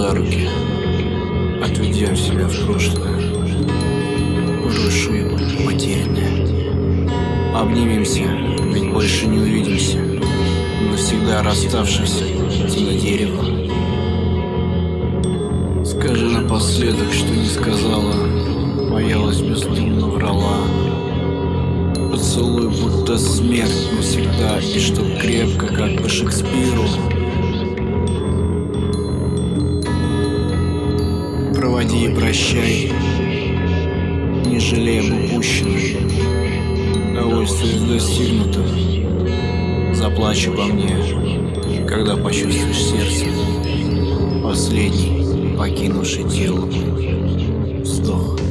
за руки, отведем себя в прошлое, бывшее, потерянное. Обнимемся, ведь больше не увидимся, навсегда расставшись тени дерева. Скажи напоследок, что не сказала, боялась, бездумно врала. Поцелуй, будто смерть навсегда, и чтоб крепко, как по Шекспиру. Проводи и прощай, не жалея об упущенном. Довольствуясь достигнутым, заплачь обо мне, когда почувствуешь сердце последний, покинувший тело, вздох.